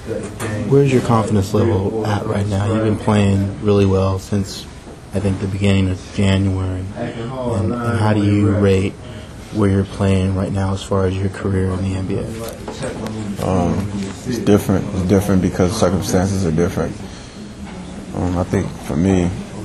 Where's your confidence level at right now? You've been playing really well since, I think, the beginning of January. And how do you rate where you're playing right now as far as your career in the NBA? It's different. It's different because circumstances are different. I think for me,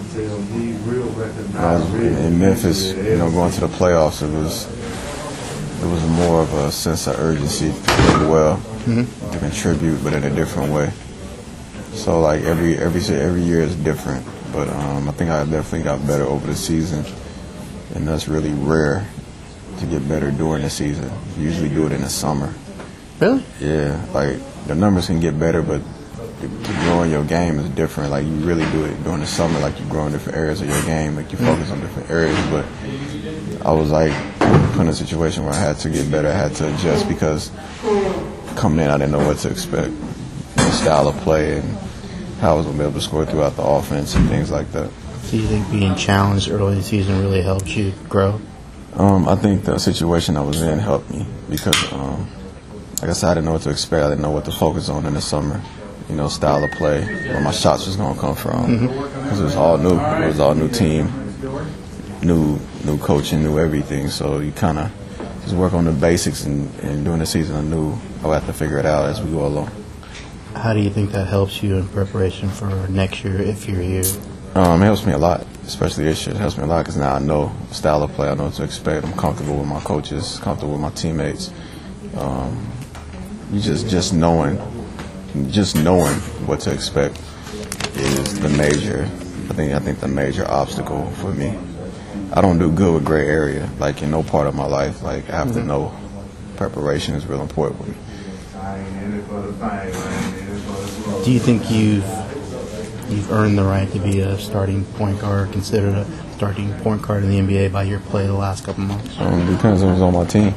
in Memphis, going to the playoffs, it was more of a sense of urgency to play well, to contribute, but in a different way. So like every year is different, but I think I definitely got better over the season, and that's really rare to get better during the season. You usually do it in the summer. Really? Yeah, like the numbers can get better, but growing your game is different. Like you really do it during the summer, like you grow in different areas of your game, like you focus on different areas. But I was like put in a situation where I had to get better, I had to adjust because coming in I didn't know what to expect, the style of play and how I was gonna be able to score throughout the offense and things like that. So you think being challenged early in the season really helped you grow? I think the situation I was in helped me because, like I said, I didn't know what to expect. I didn't know what to focus on in the summer. Style of play, where my shots was going to come from. Because it was all new. It was all new team, new coaching, new everything. So you kind of just work on the basics, and during the season I knew I would have to figure it out as we go along. How do you think that helps you in preparation for next year if you're here? It helps me a lot, especially this year. It helps me a lot because now I know the style of play. I know what to expect. I'm comfortable with my coaches, comfortable with my teammates. Just knowing what to expect is the major. I think the major obstacle for me. I don't do good with gray area. Like in no part of my life. Like I have to know preparation is real important for me. Do you think you've earned the right to be a starting point guard, considered a starting point guard in the NBA by your play the last couple months? Depends on who's on my team.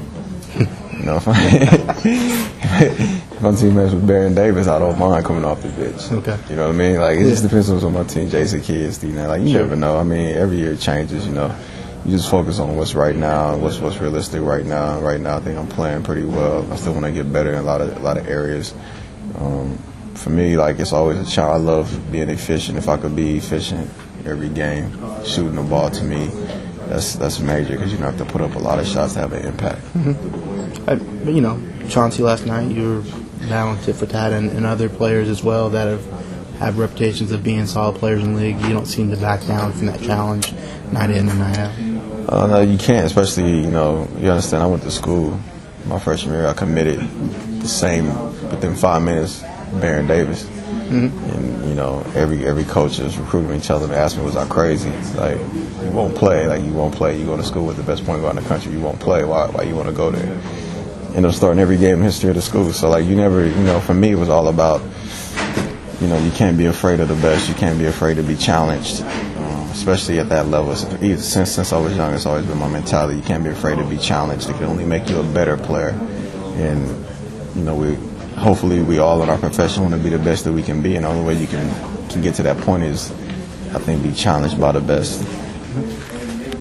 If my teammates with Baron Davis, I don't mind coming off the bench. Okay. You know what I mean? Like it just depends on who's on my team. Jason Kidd, Steve Nash. Like you never know. I mean, every year it changes. You just focus on what's right now, what's realistic right now. Right now, I think I'm playing pretty well. I still want to get better in a lot of areas. For me, like it's always a challenge. I love being efficient. If I could be efficient every game, shooting the ball to me, that's major because you don't have to put up a lot of shots to have an impact. Chauncey last night, you were battling tit for tat and other players as well that have reputations of being solid players in the league. You don't seem to back down from that challenge night in and night out. No, you can't, especially, you understand, I went to school my freshman year. I committed the same within 5 minutes, Baron Davis. And, every coach is recruiting each other and asked me, was I crazy? Like, you won't play. Like, you won't play. You go to school with the best point guard in the country. You won't play. Why you want to go there? End up starting every game in the history of the school. So, like, you never, for me, it was all about, you can't be afraid of the best. You can't be afraid to be challenged, especially at that level. Since I was young, it's always been my mentality. You can't be afraid to be challenged. It can only make you a better player. And, hopefully we all in our profession want to be the best that we can be. And the only way you can get to that point is, I think, be challenged by the best.